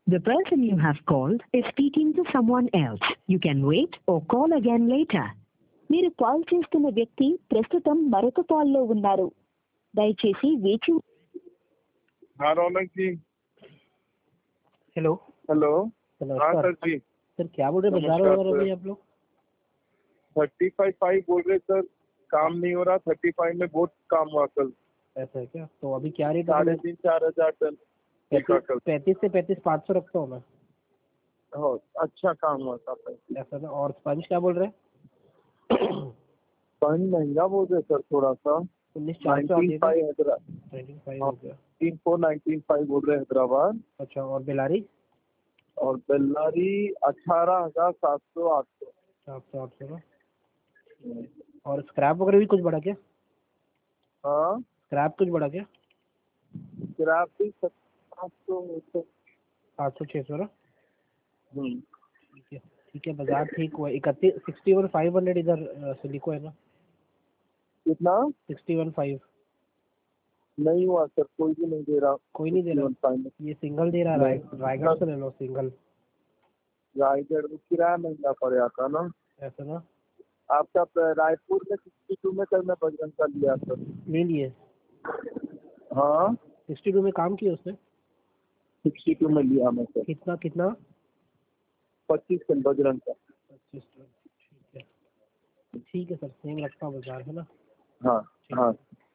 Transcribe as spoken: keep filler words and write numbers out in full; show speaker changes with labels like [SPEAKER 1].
[SPEAKER 1] The person you have called is speaking to someone else. You can wait or call again later.
[SPEAKER 2] మీరు call చేస్తున్న వ్యక్తి ప్రస్తుతం మరొక కాల్లో ఉన్నారు. దయచేసి వేచి.
[SPEAKER 3] हाँ रौनक जी.
[SPEAKER 4] Hello
[SPEAKER 3] hello. हाँ
[SPEAKER 4] नमस्कार
[SPEAKER 3] सर जी.
[SPEAKER 4] सर क्या बोल रहे बाजार
[SPEAKER 3] नमस्कार
[SPEAKER 4] वगैरह
[SPEAKER 3] सर.
[SPEAKER 4] में आप लोग?
[SPEAKER 3] थर्टी फाइव फाइव बोल रहे सर. काम नहीं हो रहा. थर्टी फाइव में बहुत काम हुआ कल.
[SPEAKER 4] ऐसा है क्या? तो अभी क्या रेट
[SPEAKER 3] साढ़े तीन चार हजार टन देखा कल.
[SPEAKER 4] पैंतीस से पैंतीस पाँच सौ रखता हूँ मैं.
[SPEAKER 3] हाँ अच्छा काम हुआ था.
[SPEAKER 4] ऐसा ना. और स्पंज क्या बोल रहे हैं?
[SPEAKER 3] स्पंज महंगा बोल रहे सर थोड़ा सा.
[SPEAKER 4] उन्नीस चार सौ
[SPEAKER 3] nineteen five Hyderabad.
[SPEAKER 4] Nineteen five हो गया.
[SPEAKER 3] तीन फोर नाइनटीन फाइव बोल रहे हैदराबाद.
[SPEAKER 4] अच्छा. और बेलारी?
[SPEAKER 3] और बेल्लारी अठारह हजार सात सौ आठ सौ.
[SPEAKER 4] सात सौ आठ सौ ना. और स्क्रैप वगैरह भी कुछ बढ़ा क्या?
[SPEAKER 3] हाँ
[SPEAKER 4] स्क्रैप कुछ बढ़ा क्या?
[SPEAKER 3] स्क्रैप भी सात सौ
[SPEAKER 4] आठ सौ छः सौ ना.
[SPEAKER 3] हम्म
[SPEAKER 4] ठीक है ठीक है. बाजार ठीक हुआ. इकतीस सिक्सटी वन फाइव हंड्रेड इधर सिलिको है ना.
[SPEAKER 3] कितना?
[SPEAKER 4] Sixty one five.
[SPEAKER 3] नहीं हुआ सर. कोई भी नहीं दे रहा.
[SPEAKER 4] कोई नहीं दे रहा. ये सिंगल दे रहा है. राय- रायगढ़ से ले लो सिंगल.
[SPEAKER 3] रायगढ़ में किराया महंगा पड़ जाता ना.
[SPEAKER 4] ऐसा ना.
[SPEAKER 3] आपका प- रायपुर में सिक्सटी टू में कल मैं बजरंग का लिया सर.
[SPEAKER 4] ले लिए.
[SPEAKER 3] हाँ
[SPEAKER 4] सिक्सटी टू में काम किया उसने.
[SPEAKER 3] सिक्सटी टू में लिया मैं सर.
[SPEAKER 4] कितना कितना?
[SPEAKER 3] पच्चीस टन बजरंग का.
[SPEAKER 4] पच्चीस टन. ठीक है ठीक है सर. सेम रखता हूँ बाजार है ना.
[SPEAKER 3] हाँ हाँ.